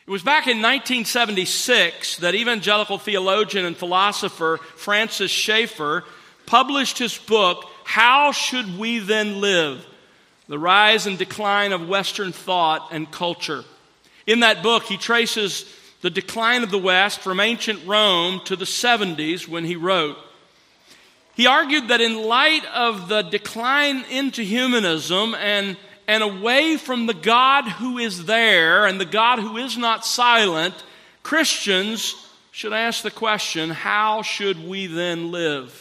It was back in 1976 that evangelical theologian and philosopher Francis Schaeffer published his book, How Should We Then Live? The Rise and Decline of Western Thought and Culture. In that book, he traces the decline of the West from ancient Rome to the 70s when he wrote. He argued that in light of the decline into humanism and away from the God who is there and the God who is not silent, Christians should ask the question, how should we then live?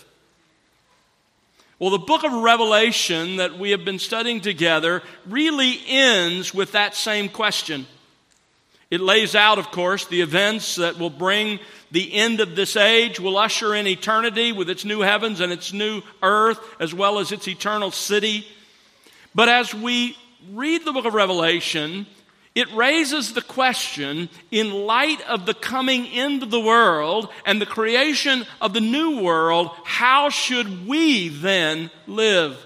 Well, the book of Revelation that we have been studying together really ends with that same question. It lays out, of course, the events that will bring the end of this age, will usher in eternity with its new heavens and its new earth, as well as its eternal city. But as we read the book of Revelation, it raises the question, in light of the coming end of the world and the creation of the new world, how should we then live?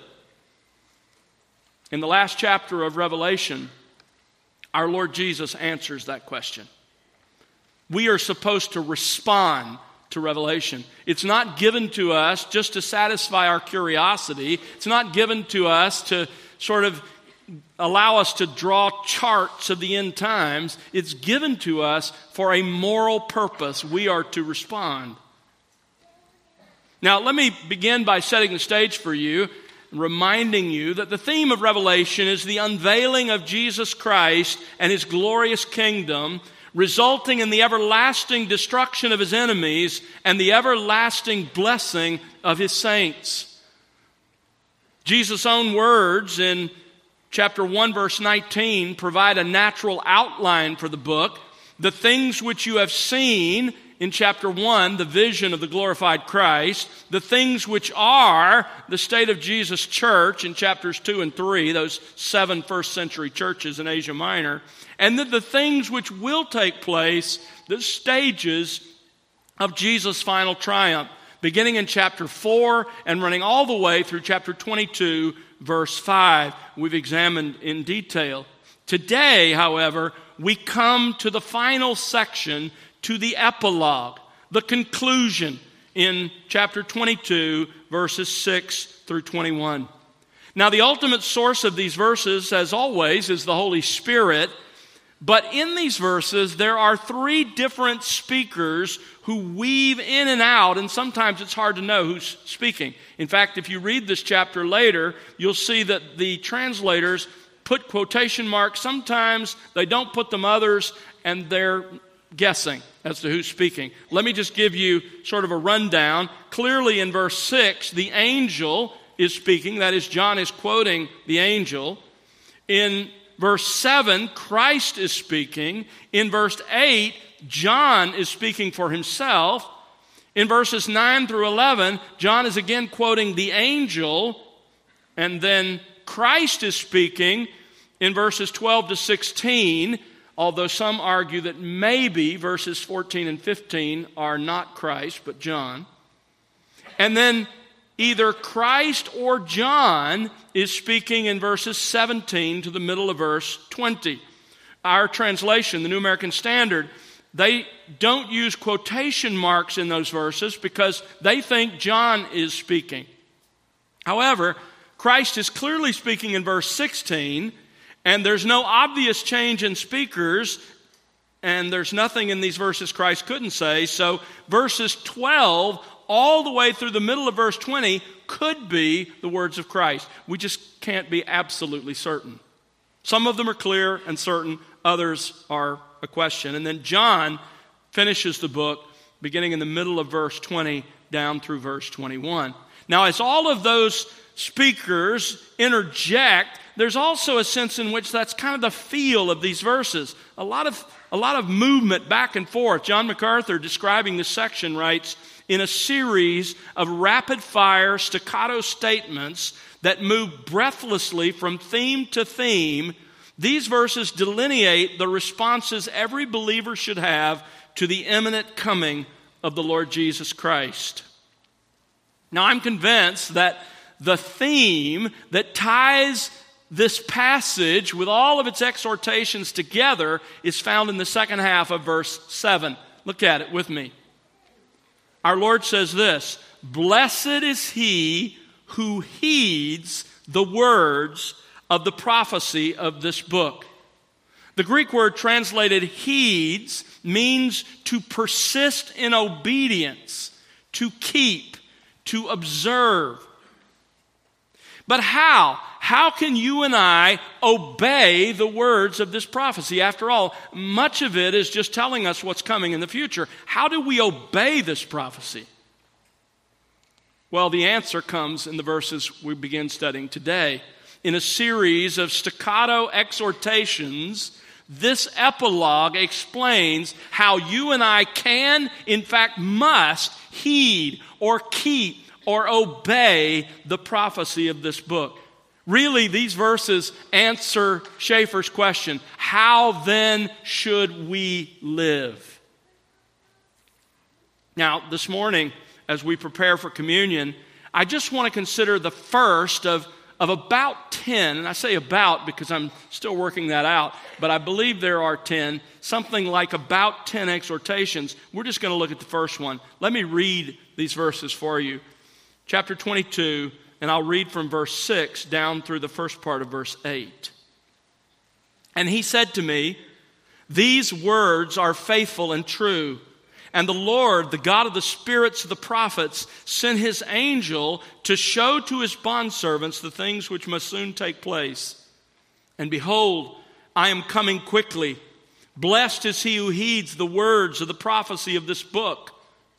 In the last chapter of Revelation, our Lord Jesus answers that question. We are supposed to respond to Revelation. It's not given to us just to satisfy our curiosity. It's not given to us to sort of allow us to draw charts of the end times. It's given to us for a moral purpose. We are to respond. Now, let me begin by setting the stage for you, reminding you that the theme of Revelation is the unveiling of Jesus Christ and His glorious kingdom, resulting in the everlasting destruction of His enemies and the everlasting blessing of His saints. Jesus' own words in chapter 1, verse 19 provide a natural outline for the book. The things which you have seen in chapter 1, the vision of the glorified Christ, the things which are the state of Jesus' church in chapters 2 and 3, those 7 first century churches in Asia Minor, and then the things which will take place, the stages of Jesus' final triumph, beginning in chapter 4 and running all the way through chapter 22, verse 5, we've examined in detail. Today, however, we come to the final section, to the epilogue, the conclusion in chapter 22, verses 6 through 21. Now, the ultimate source of these verses, as always, is the Holy Spirit. But in these verses, there are 3 different speakers who weave in and out, and sometimes it's hard to know who's speaking. In fact, if you read this chapter later, you'll see that the translators put quotation marks. Sometimes they don't put them, others, and they're guessing as to who's speaking. Let me just give you sort of a rundown. Clearly in verse 6, the angel is speaking. That is, John is quoting the angel. In verse 7, Christ is speaking. In verse 8, John is speaking for himself. In verses 9 through 11, John is again quoting the angel. And then Christ is speaking in verses 12 to 16, although some argue that maybe verses 14 and 15 are not Christ, but John. And then either Christ or John is speaking in verses 17 to the middle of verse 20. Our translation, the New American Standard, they don't use quotation marks in those verses because they think John is speaking. However, Christ is clearly speaking in verse 16, and there's no obvious change in speakers, and there's nothing in these verses Christ couldn't say. So verses 12 all the way through the middle of verse 20 could be the words of Christ. We just can't be absolutely certain. Some of them are clear and certain, others are a question. And then John finishes the book beginning in the middle of verse 20 down through verse 21. Now, as all of those speakers interject, there's also a sense in which that's kind of the feel of these verses. A lot of movement back and forth. John MacArthur, describing this section, writes, in a series of rapid-fire staccato statements that move breathlessly from theme to theme, these verses delineate the responses every believer should have to the imminent coming of the Lord Jesus Christ. Now, I'm convinced that the theme that ties this passage, with all of its exhortations together, is found in the second half of verse 7. Look at it with me. Our Lord says this, "Blessed is he who heeds the words of the prophecy of this book." The Greek word translated heeds means to persist in obedience, to keep, to observe. But how? How can you and I obey the words of this prophecy? After all, much of it is just telling us what's coming in the future. How do we obey this prophecy? Well, the answer comes in the verses we begin studying today. In a series of staccato exhortations, this epilogue explains how you and I can, in fact, must heed or keep or obey the prophecy of this book. Really, these verses answer Schaeffer's question, how then should we live? Now, this morning, as we prepare for communion, I just want to consider the first of about 10, and I say about because I'm still working that out, but I believe there are 10, something like about 10 exhortations. We're just going to look at the first one. Let me read these verses for you. Chapter 22, and I'll read from verse 6 down through the first part of verse 8. "And he said to me, these words are faithful and true. And the Lord, the God of the spirits of the prophets, sent his angel to show to his bondservants the things which must soon take place. And behold, I am coming quickly. Blessed is he who heeds the words of the prophecy of this book.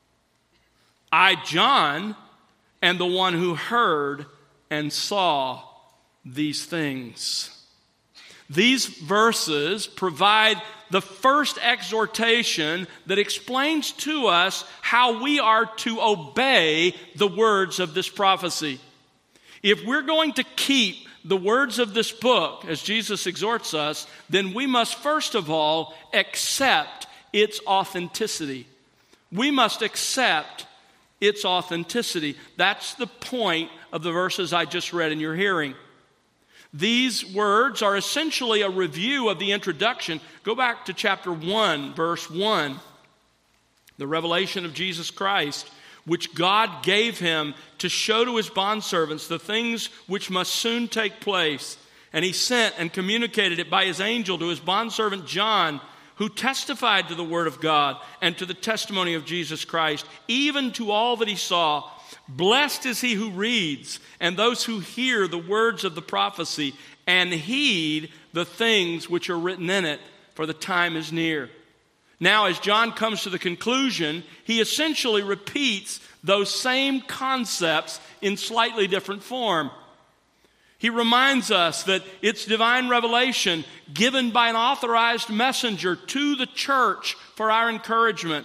I, John, am the one who heard and saw these things." These verses provide the first exhortation that explains to us how we are to obey the words of this prophecy. If we're going to keep the words of this book, as Jesus exhorts us, then we must first of all accept its authenticity. We must accept its authenticity. That's the point of the verses I just read in your hearing. These words are essentially a review of the introduction. Go back to chapter 1, verse 1. The revelation of Jesus Christ, which God gave him to show to his bondservants the things which must soon take place. And he sent and communicated it by his angel to his bondservant John, who testified to the word of God and to the testimony of Jesus Christ, even to all that he saw. Blessed is he who reads, and those who hear the words of the prophecy, and heed the things which are written in it, for the time is near. Now, as John comes to the conclusion, he essentially repeats those same concepts in slightly different form. He reminds us that it's divine revelation given by an authorized messenger to the church for our encouragement.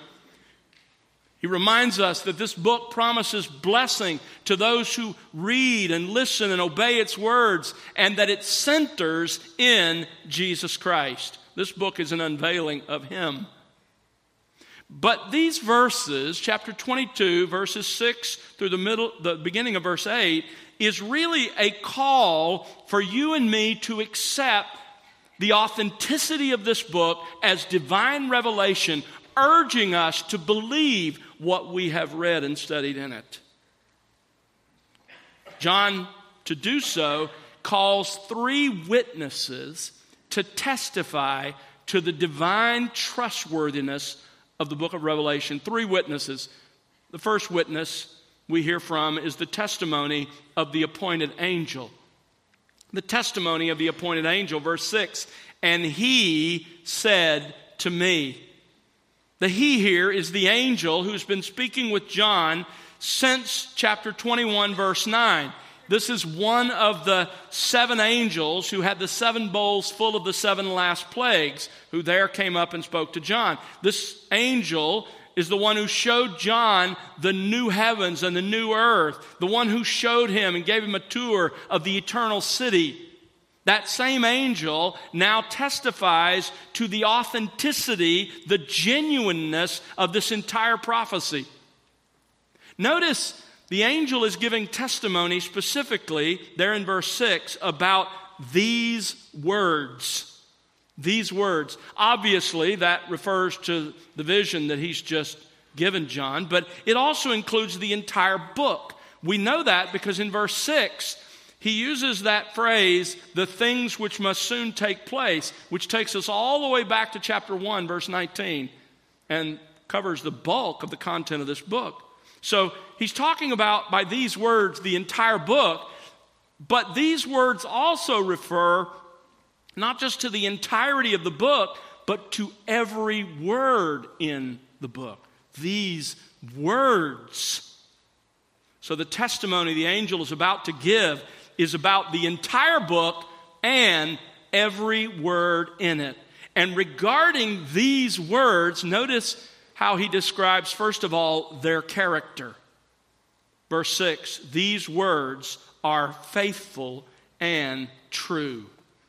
He reminds us that this book promises blessing to those who read and listen and obey its words, and that it centers in Jesus Christ. This book is an unveiling of him. But these verses, chapter 22, verses 6 through the beginning of verse 8, is really a call for you and me to accept the authenticity of this book as divine revelation, urging us to believe what we have read and studied in it. John, to do so, calls 3 witnesses to testify to the divine trustworthiness of the book of Revelation. 3 witnesses. The first witness we hear from is the testimony of the appointed angel. The testimony of the appointed angel, verse 6, "And he said to me." The he here is the angel who's been speaking with John since chapter 21, verse 9. This is one of the 7 angels who had the 7 bowls full of the 7 last plagues, who there came up and spoke to John. This angel is the one who showed John the new heavens and the new earth, the one who showed him and gave him a tour of the eternal city. That same angel now testifies to the authenticity, the genuineness of this entire prophecy. Notice the angel is giving testimony specifically there in verse 6 about these words. These words. Obviously, that refers to the vision that he's just given John, but it also includes the entire book. We know that because in verse 6, he uses that phrase, the things which must soon take place, which takes us all the way back to chapter 1, verse 19, and covers the bulk of the content of this book. So he's talking about, by these words, the entire book, but these words also refer not just to the entirety of the book, but to every word in the book. These words. So the testimony the angel is about to give is about the entire book and every word in it. And regarding these words, notice how he describes, first of all, their character. Verse 6, these words are faithful and true.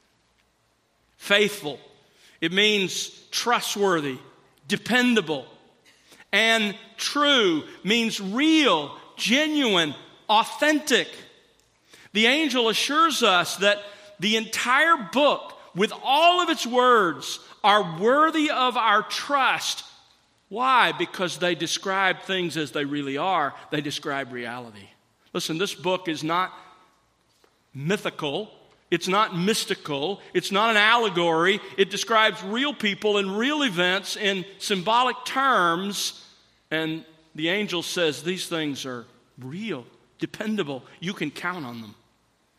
Faithful. It means trustworthy, dependable. And true means real, genuine, authentic. The angel assures us that the entire book, with all of its words, are worthy of our trust. Why? Because they describe things as they really are. They describe reality. Listen, this book is not mythical. It's not mystical. It's not an allegory. It describes real people and real events in symbolic terms. And the angel says these things are real, dependable. You can count on them.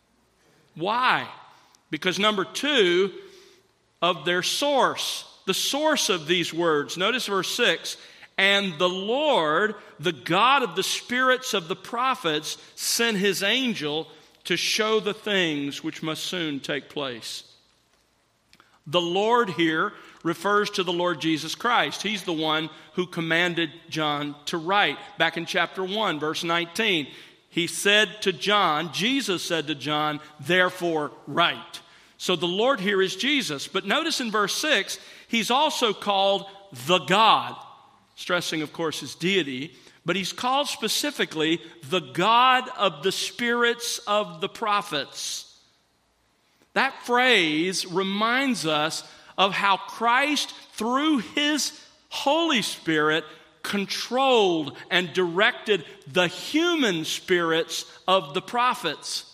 Why? Because number 2, of their source. The source of these words. Notice verse 6. And the Lord, the God of the spirits of the prophets, sent his angel to show the things which must soon take place. The Lord here refers to the Lord Jesus Christ. He's the one who commanded John to write. Back in chapter 1, verse 19, he said to John, Jesus said to John, therefore write. So the Lord here is Jesus. But notice in verse 6, he's also called the God, stressing, of course, his deity. But he's called specifically the God of the spirits of the prophets. That phrase reminds us of how Christ, through his Holy Spirit, controlled and directed the human spirits of the prophets.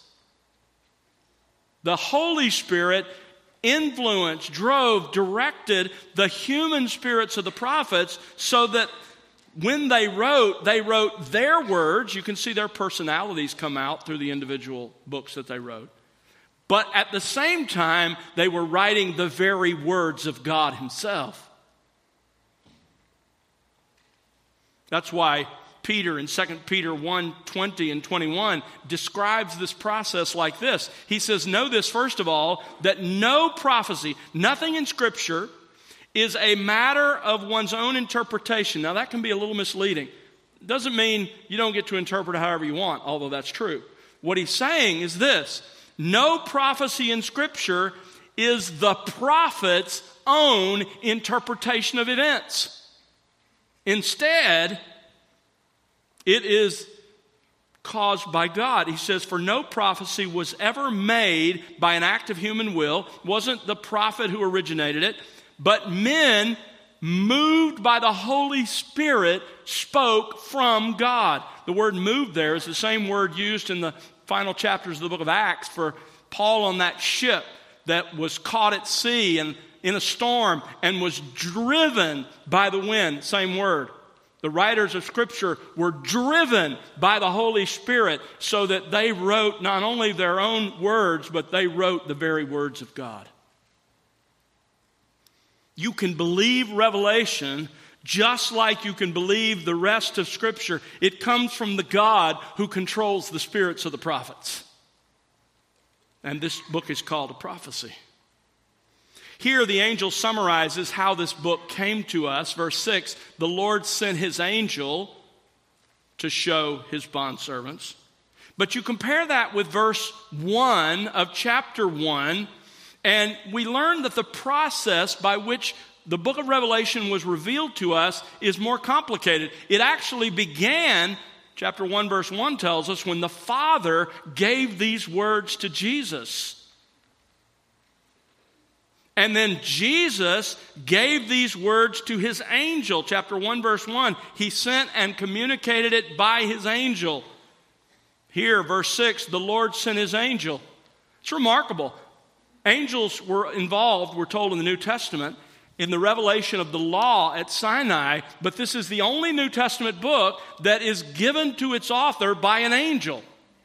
The Holy Spirit influenced, drove, directed the human spirits of the prophets so that when they wrote their words. You can see their personalities come out through the individual books that they wrote. But at the same time, they were writing the very words of God himself. That's why Peter in 2 Peter 1:20 and 21 describes this process like this. He says, know this, first of all, that no prophecy, nothing in Scripture, is a matter of one's own interpretation. Now, that can be a little misleading. It doesn't mean you don't get to interpret it however you want, although that's true. What he's saying is this: no prophecy in Scripture is the prophet's own interpretation of events. Instead, it is caused by God. He says, for no prophecy was ever made by an act of human will. Wasn't the prophet who originated it, but men moved by the Holy Spirit spoke from God. The word moved there is the same word used in the final chapters of the book of Acts for Paul on that ship that was caught at sea and in a storm and was driven by the wind. Same word. The writers of Scripture were driven by the Holy Spirit so that they wrote not only their own words, but they wrote the very words of God. You can believe Revelation just like you can believe the rest of Scripture. It comes from the God who controls the spirits of the prophets. And this book is called a prophecy. Here the angel summarizes how this book came to us. Verse 6, the Lord sent his angel to show his bondservants. But you compare that with verse 1 of chapter 1, and we learn that the process by which the book of Revelation was revealed to us is more complicated. It actually began, chapter 1 verse 1 tells us, when the Father gave these words to Jesus. And then Jesus gave these words to his angel. Chapter 1, verse 1, he sent and communicated it by his angel. Here, verse 6, the Lord sent his angel. It's remarkable. Angels were involved, we're told in the New Testament, in the revelation of the law at Sinai, but this is the only New Testament book that is given to its author by an angel.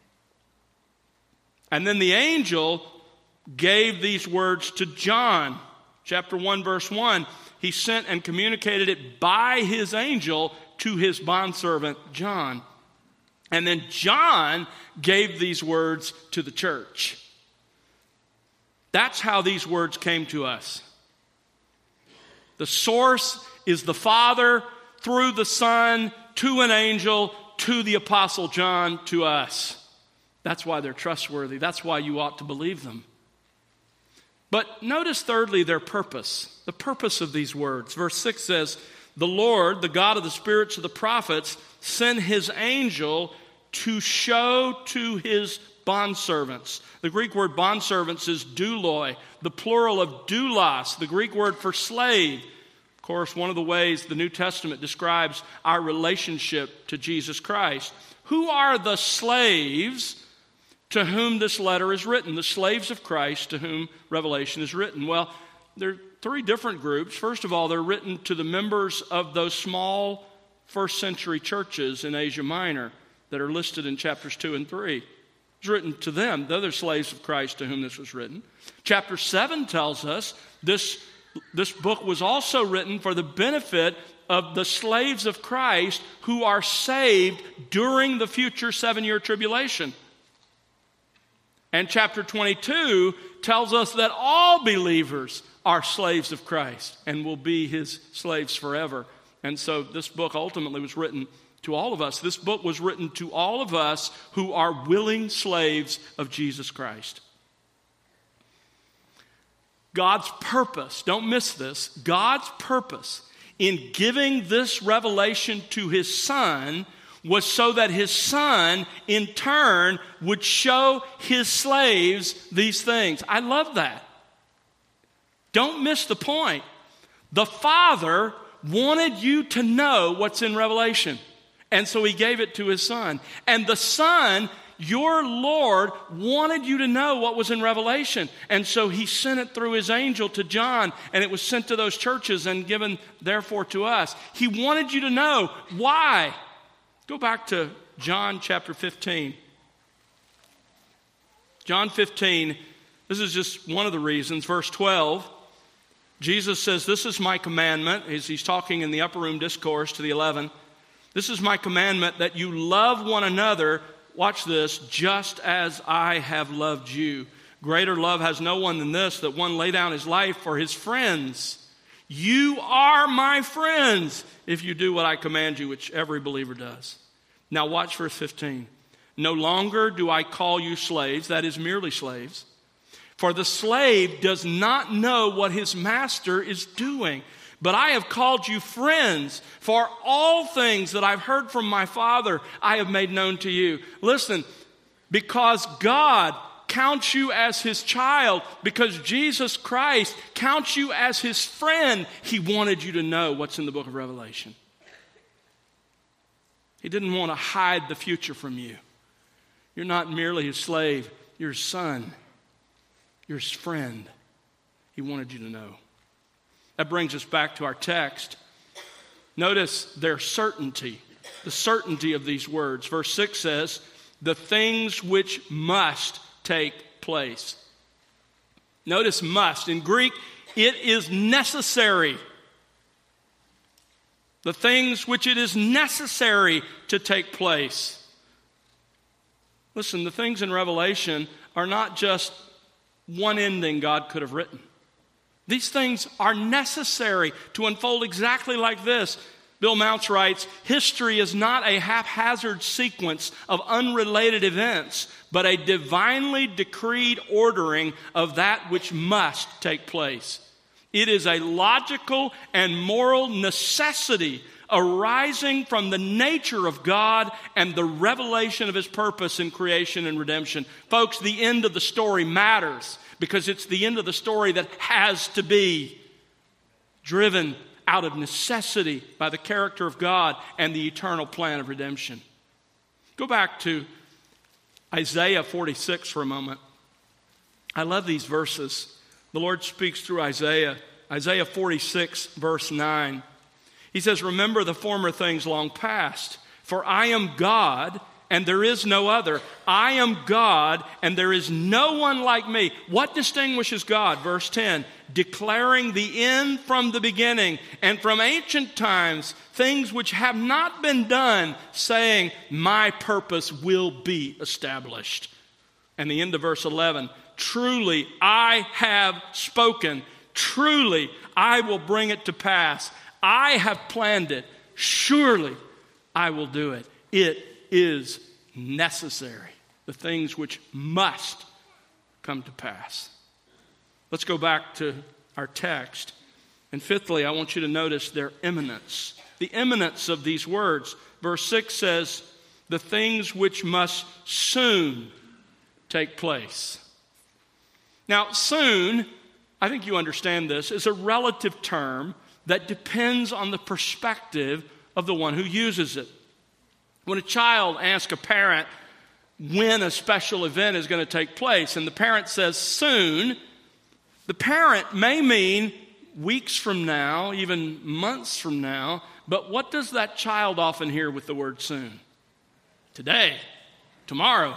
And then the angel gave these words to John. Chapter 1, verse 1, he sent and communicated it by his angel to his bondservant John. And then John gave these words to the church. That's how these words came to us. The source is the Father through the Son to an angel to the Apostle John to us. That's why they're trustworthy. That's why you ought to believe them. But notice thirdly their purpose, the purpose of these words. Verse 6 says, the Lord, the God of the spirits of the prophets, sent his angel to show to his bondservants. The Greek word bondservants is douloi, the plural of doulos, the Greek word for slave. Of course, one of the ways the New Testament describes our relationship to Jesus Christ. Who are the slaves to whom this letter is written? The slaves of Christ to whom Revelation is written. Well, there are three different groups. First of all, they're written to the members of those small first century churches in Asia Minor that are listed in chapters 2 and 3. It's written to them. They're the slaves of Christ to whom this was written. Chapter 7 tells us this book was also written for the benefit of the slaves of Christ who are saved during the future 7-year tribulation. And chapter 22 tells us that all believers are slaves of Christ and will be his slaves forever. And so this book ultimately was written to all of us. This book was written to all of us who are willing slaves of Jesus Christ. God's purpose, don't miss this, God's purpose in giving this revelation to his Son was so that his Son, in turn, would show his slaves these things. I love that. Don't miss the point. The Father wanted you to know what's in Revelation, and so he gave it to his Son. And the Son, your Lord, wanted you to know what was in Revelation, and so he sent it through his angel to John, and it was sent to those churches and given, therefore, to us. He wanted you to know. Why? Go back to John chapter 15. John 15, this is just one of the reasons. Verse 12, Jesus says, this is my commandment. He's talking in the upper room discourse to the 11. This is my commandment, that you love one another, watch this, just as I have loved you. Greater love has no one than this, that one lay down his life for his friends. You are my friends if you do what I command you, which every believer does. Now watch verse 15. No longer do I call you slaves, that is merely slaves. For the slave does not know what his master is doing. But I have called you friends, for all things that I've heard from my Father I have made known to you. Listen, because God counts you as his child, because Jesus Christ counts you as his friend, he wanted you to know what's in the book of Revelation. He didn't want to hide the future from you. You're not merely his slave, you're his son, you're his friend. He wanted you to know. That brings us back to our text. Notice their certainty, the certainty of these words. Verse 6 says, the things which must take place. Notice must. In Greek, it is necessary. The things which it is necessary to take place. Listen, the things in Revelation are not just one ending God could have written. These things are necessary to unfold exactly like this. Bill Mounce writes, history is not a haphazard sequence of unrelated events, but a divinely decreed ordering of that which must take place. It is a logical and moral necessity arising from the nature of God and the revelation of His purpose in creation and redemption. Folks, the end of the story matters because it's the end of the story that has to be driven out of necessity by the character of God and the eternal plan of redemption. Go back to Isaiah 46 for a moment. I love these verses. The Lord speaks through Isaiah. Isaiah 46, verse 9. He says, "Remember the former things long past, for I am God, and there is no other. I am God, and there is no one like me." What distinguishes God? Verse 10, "Declaring the end from the beginning, and from ancient times, things which have not been done, saying, my purpose will be established." And the end of verse 11, "Truly I have spoken. Truly I will bring it to pass. I have planned it. Surely I will do it." It is necessary. The things which must come to pass. Let's go back to our text. And fifthly, I want you to notice their imminence. The imminence of these words. Verse 6 says, "The things which must soon take place." Now, soon, I think you understand this, is a relative term that depends on the perspective of the one who uses it. When a child asks a parent when a special event is going to take place, and the parent says soon, the parent may mean weeks from now, even months from now, but what does that child often hear with the word soon? Today, tomorrow.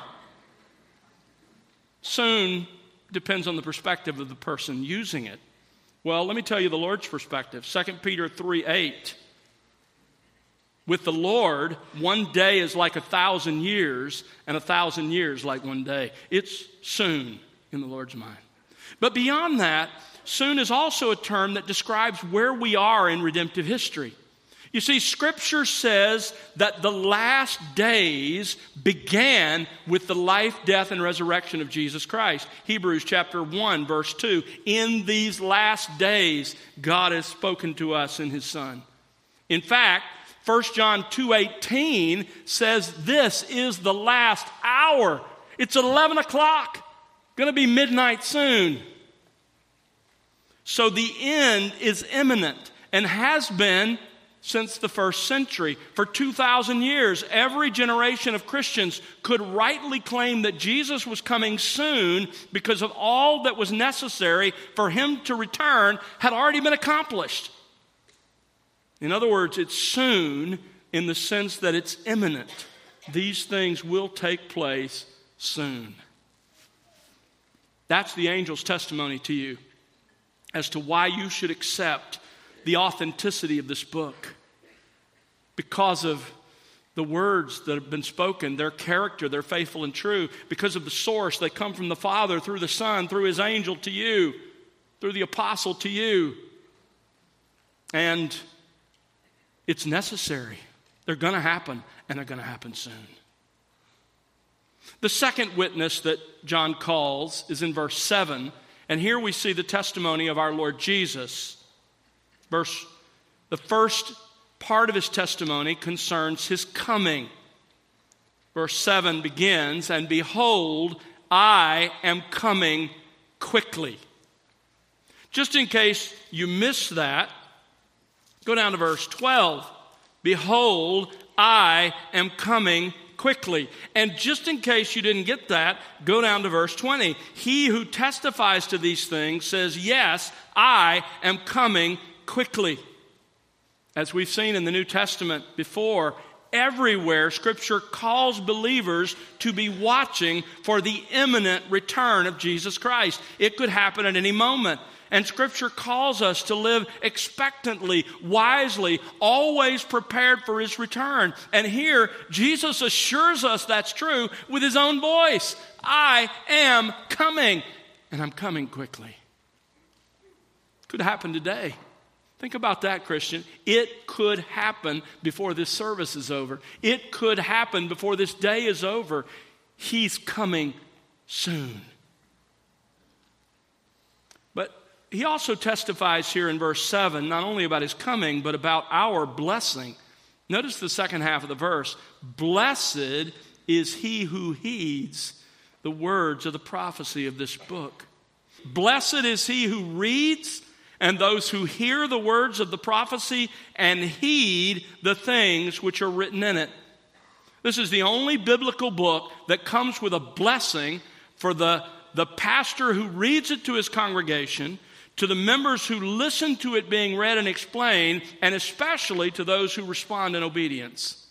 Soon depends on the perspective of the person using it. Well, let me tell you the Lord's perspective. 2 Peter 3:8. "With the Lord, one day is like 1,000 years, and 1,000 years like one day." It's soon in the Lord's mind. But beyond that, soon is also a term that describes where we are in redemptive history. You see, Scripture says that the last days began with the life, death, and resurrection of Jesus Christ. Hebrews chapter 1, verse 2. "In these last days, God has spoken to us in His Son." In fact, 1 John 2:18 says this is the last hour. It's 11 o'clock. Going to be midnight soon. So the end is imminent and has been since the first century. For 2,000 years, every generation of Christians could rightly claim that Jesus was coming soon because of all that was necessary for Him to return had already been accomplished. In other words, it's soon in the sense that it's imminent. These things will take place soon. That's the angel's testimony to you as to why you should accept the authenticity of this book. Because of the words that have been spoken, their character, they're faithful and true. Because of the source, they come from the Father, through the Son, through His angel to you, through the apostle to you. And it's necessary. They're going to happen, and they're going to happen soon. The second witness that John calls is in verse 7, and here we see the testimony of our Lord Jesus. The first part of His testimony concerns His coming. Verse 7 begins, "And behold, I am coming quickly." Just in case you missed that, go down to verse 12. "Behold, I am coming quickly." And just in case you didn't get that, go down to verse 20. "He who testifies to these things says, yes, I am coming quickly." As we've seen in the New Testament before, everywhere Scripture calls believers to be watching for the imminent return of Jesus Christ. It could happen at any moment. And Scripture calls us to live expectantly, wisely, always prepared for His return. And here, Jesus assures us that's true with His own voice. "I am coming, and I'm coming quickly." Could happen today. Think about that, Christian. It could happen before this service is over. It could happen before this day is over. He's coming soon. But He also testifies here in verse 7, not only about His coming, but about our blessing Notice the second half of the verse. Blessed is he who heeds the words of the prophecy of this book. Blessed is he who reads and those who hear the words of the prophecy and heed the things which are written in it. This is the only biblical book that comes with a blessing for the pastor who reads it to his congregation, to the members who listen to it being read and explained, and especially to those who respond in obedience.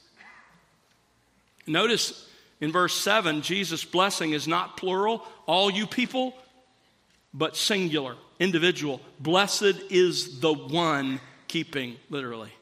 Notice in verse 7, Jesus' blessing is not plural, all you people, but singular, individual. Blessed is the one keeping, literally.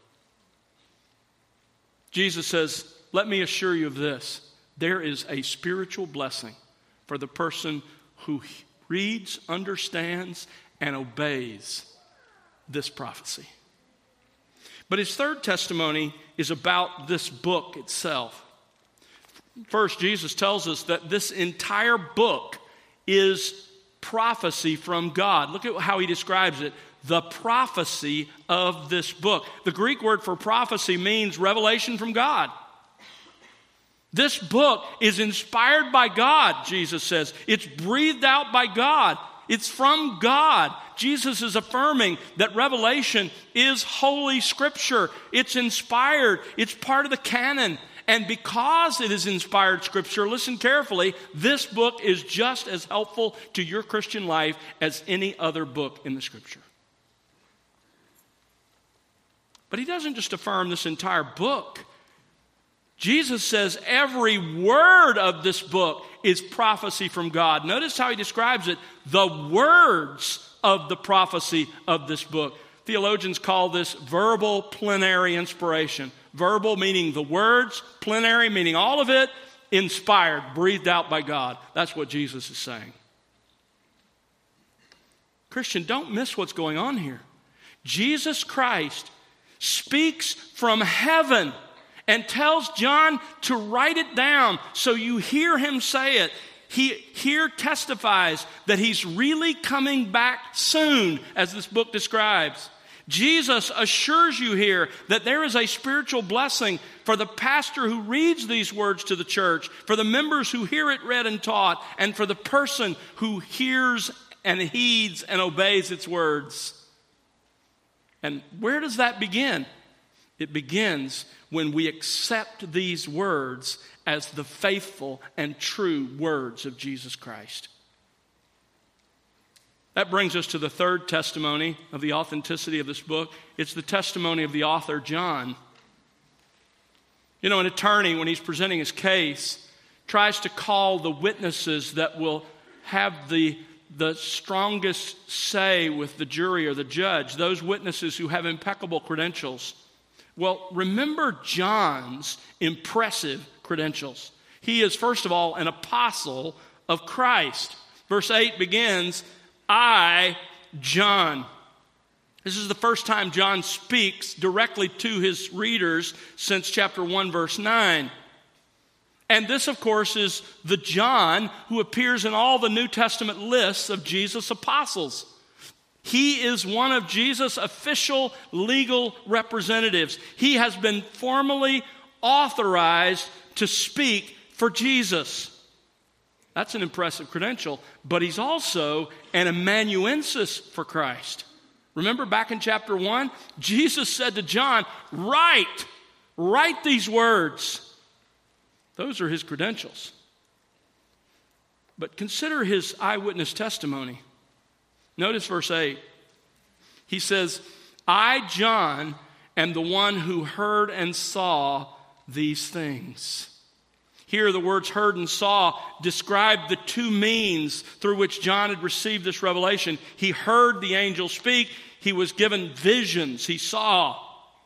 Jesus says, let me assure you of this. There is a spiritual blessing for the person who reads, understands, and obeys this prophecy. But his third testimony is about this book itself. First, Jesus tells us that this entire book is prophecy from God. Look at how he describes it. The prophecy of this book. The Greek word for prophecy means revelation from God. This book is inspired by God, Jesus says. It's breathed out by God. It's from God. Jesus is affirming that Revelation is Holy Scripture. It's inspired. It's part of the canon. And because it is inspired Scripture, listen carefully, this book is just as helpful to your Christian life as any other book in the Scripture. But he doesn't just affirm this entire book. Jesus says every word of this book is prophecy from God. Notice how he describes it, the words of the prophecy of this book. Theologians call this verbal plenary inspiration. Verbal meaning the words, plenary meaning all of it, inspired, breathed out by God. That's what Jesus is saying. Christian, don't miss what's going on here. Jesus Christ speaks from heaven and tells John to write it down so you hear him say it. He here testifies that he's really coming back soon, as this book describes. Jesus assures you here that there is a spiritual blessing for the pastor who reads these words to the church, for the members who hear it read and taught, and for the person who hears and heeds and obeys its words. And where does that begin? It begins when we accept these words as the faithful and true words of Jesus Christ. That brings us to the third testimony of the authenticity of this book. It's the testimony of the author, John. You know, an attorney, when he's presenting his case, tries to call the witnesses that will have the strongest say with the jury or the judge, those witnesses who have impeccable credentials. Well, remember John's impressive credentials. He is, first of all, an apostle of Christ. Verse 8 begins, I, John. This is the first time John speaks directly to his readers since chapter 1, verse 9. And this, of course, is the John who appears in all the New Testament lists of Jesus' apostles. He is one of Jesus' official legal representatives. He has been formally authorized to speak for Jesus. That's an impressive credential, but he's also an amanuensis for Christ. Remember back in chapter 1, Jesus said to John, write these words. Those are his credentials. But consider his eyewitness testimony. Notice verse 8. He says, I, John, am the one who heard and saw these things. Here, the words heard and saw describe the two means through which John had received this revelation. He heard the angel speak. He was given visions. He saw.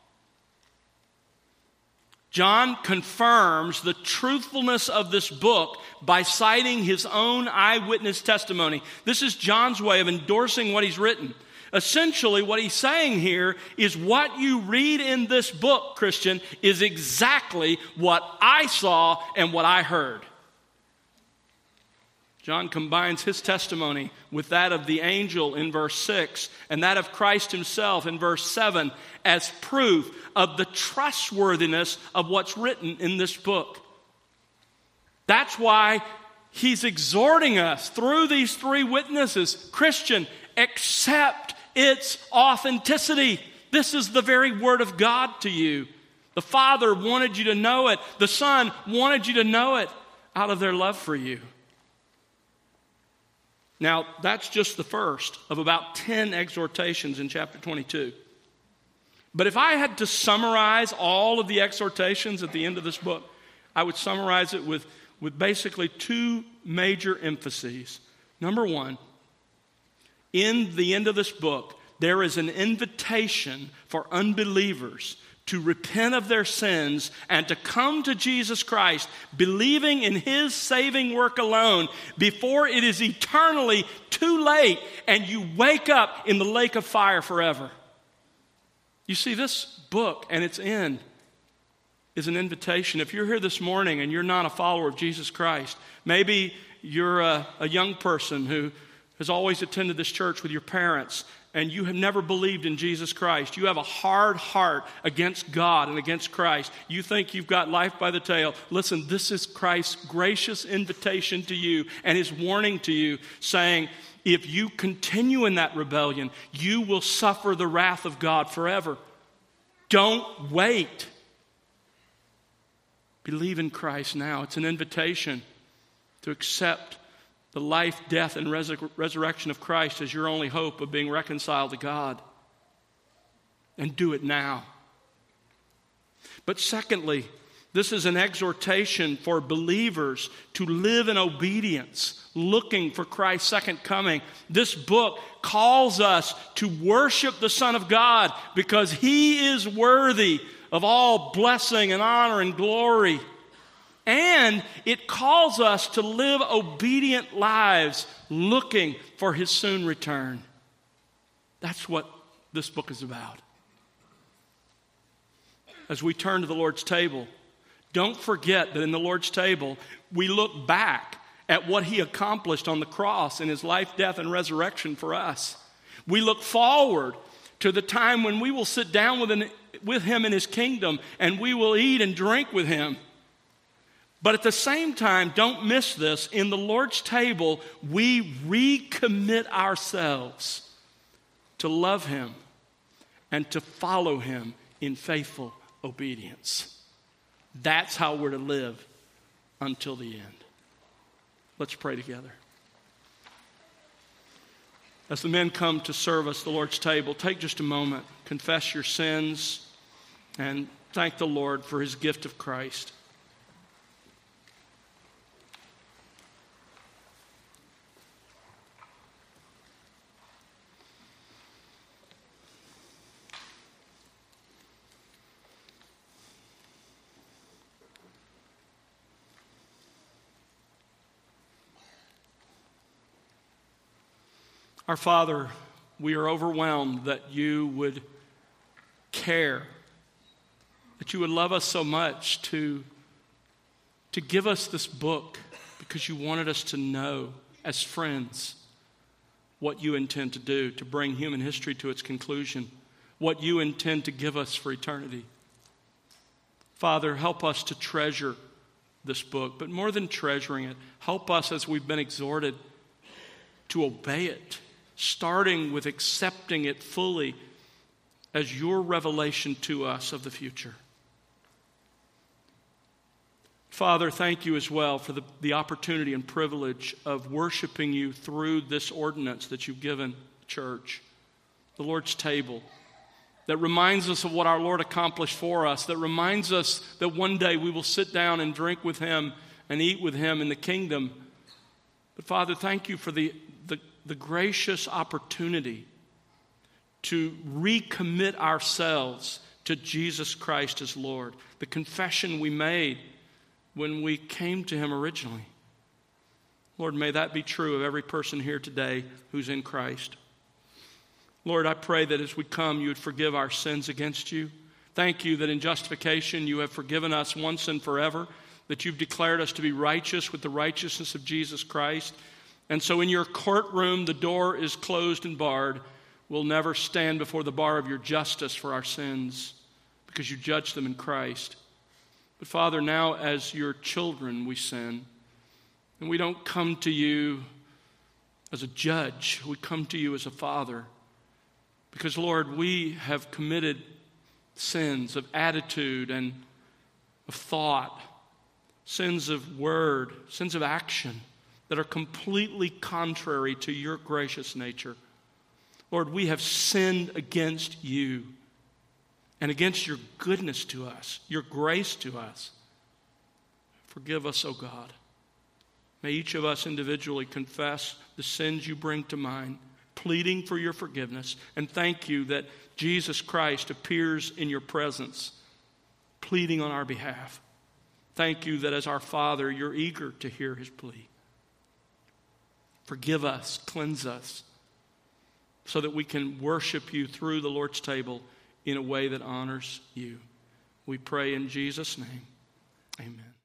John confirms the truthfulness of this book by citing his own eyewitness testimony. This is John's way of endorsing what he's written. Essentially, what he's saying here is what you read in this book, Christian, is exactly what I saw and what I heard. John combines his testimony with that of the angel in verse 6 and that of Christ himself in verse 7 as proof of the trustworthiness of what's written in this book. That's why he's exhorting us through these three witnesses. Christian, accept its authenticity. This is the very word of God to you. The Father wanted you to know it. The Son wanted you to know it out of their love for you. Now, that's just the first of about 10 exhortations in chapter 22. But if I had to summarize all of the exhortations at the end of this book, I would summarize it with basically two major emphases. Number one, in the end of this book, there is an invitation for unbelievers to repent of their sins and to come to Jesus Christ, believing in His saving work alone before it is eternally too late and you wake up in the lake of fire forever. You see, this book and its end is an invitation. If you're here this morning and you're not a follower of Jesus Christ, maybe you're a young person who has always attended this church with your parents, and you have never believed in Jesus Christ. You have a hard heart against God and against Christ. You think you've got life by the tail. Listen, this is Christ's gracious invitation to you and His warning to you, saying, if you continue in that rebellion, you will suffer the wrath of God forever. Don't wait. Believe in Christ now. It's an invitation to accept the life, death, and resurrection of Christ as your only hope of being reconciled to God. And do it now. But secondly, this is an exhortation for believers to live in obedience, looking for Christ's second coming. This book calls us to worship the Son of God because He is worthy of all blessing and honor and glory. And it calls us to live obedient lives looking for His soon return. That's what this book is about. As we turn to the Lord's table, don't forget that in the Lord's table, we look back at what He accomplished on the cross in His life, death, and resurrection for us. We look forward to the time when we will sit down with Him in His kingdom and we will eat and drink with Him. But at the same time, don't miss this, in the Lord's table, we recommit ourselves to love Him and to follow Him in faithful obedience. That's how we're to live until the end. Let's pray together. As the men come to serve us the Lord's table, take just a moment, confess your sins, and thank the Lord for His gift of Christ. Our Father, we are overwhelmed that You would care, that You would love us so much to give us this book because You wanted us to know as friends what You intend to do to bring human history to its conclusion, what You intend to give us for eternity. Father, help us to treasure this book, but more than treasuring it, help us as we've been exhorted to obey it, starting with accepting it fully as Your revelation to us of the future. Father, thank You as well for the opportunity and privilege of worshiping You through this ordinance that You've given the church, the Lord's table, that reminds us of what our Lord accomplished for us, that reminds us that one day we will sit down and drink with Him and eat with Him in the kingdom. But Father, thank You for the gracious opportunity to recommit ourselves to Jesus Christ as Lord. The confession we made when we came to Him originally. Lord, may that be true of every person here today who's in Christ. Lord, I pray that as we come, You would forgive our sins against You. Thank You that in justification You have forgiven us once and forever, that You've declared us to be righteous with the righteousness of Jesus Christ. And so in your courtroom, the door is closed and barred. We'll never stand before the bar of your justice for our sins because you judge them in Christ. But Father, now as your children we sin, and we don't come to you as a judge. We come to you as a father. Because, Lord, we have committed sins of attitude and of thought, sins of word, sins of action that are completely contrary to your gracious nature. Lord, we have sinned against you and against your goodness to us, your grace to us. Forgive us, O God. May each of us individually confess the sins you bring to mind, pleading for your forgiveness, and thank you that Jesus Christ appears in your presence, pleading on our behalf. Thank you that as our Father, you're eager to hear his plea. Forgive us, cleanse us, so that we can worship you through the Lord's table in a way that honors you. We pray in Jesus' name. Amen.